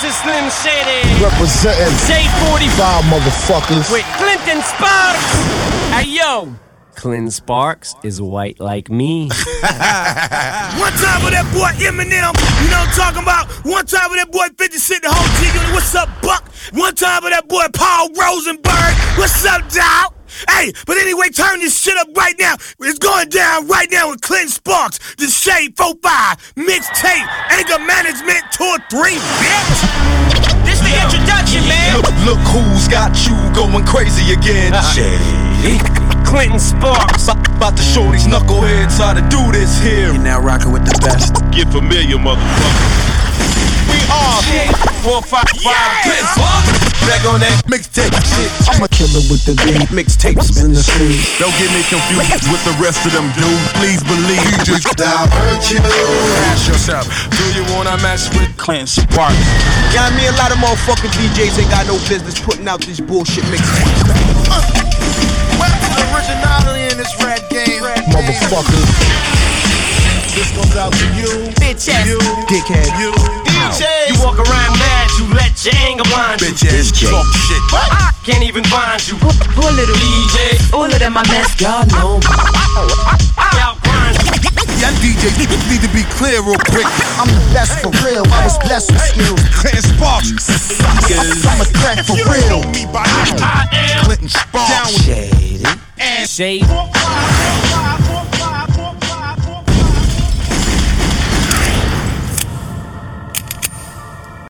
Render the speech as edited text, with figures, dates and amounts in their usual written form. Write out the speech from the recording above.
is Slim Shady. Representing J45 motherfuckers. with Clinton Sparks. Hey yo, Clinton Sparks is white like me. One time with that boy Eminem, you know what I'm talking about? One time with that boy 50 Cent, the whole G Unit, what's up, Buck? One time with that boy Paul Rosenberg, what's up, dawg? Hey, but anyway, turn this shit up right now. It's going down right now with Clinton Sparks, the Shade 45 mixtape, Anger Management Tour 3, bitch. This the introduction, man. Look who's got you going crazy again. Shady. Clinton Sparks. About to show these knuckleheads how to do this here. You're now rocking with the best. Get familiar, motherfucker. We are 455 Clinton Sparks. Back on that mixtape shit. I'm a killer with the beat. Mixtapes in the street. Don't get me confused with the rest of them dudes. Please believe you just hurt you. ask yourself, do you wanna mess with Clinton Sparks? Yeah, I mean, a lot of motherfucking DJs ain't got no business putting out this bullshit mixtape. Originality in this red game. Motherfuckers. This goes out to you. bitch ass You. Dickhead. You. DJ. You walk around mad, you let your anger blind you. Bitch ass talk shit. I can't even find you. Poor little DJ. All of them I mess, y'all know. I outgrind you. Y'all DJs need to be clear real quick. I'm the best for real. I was blessed with skills. Clinton Sparks. I'm a threat for real. I am Clinton Sparks. Shady. Shade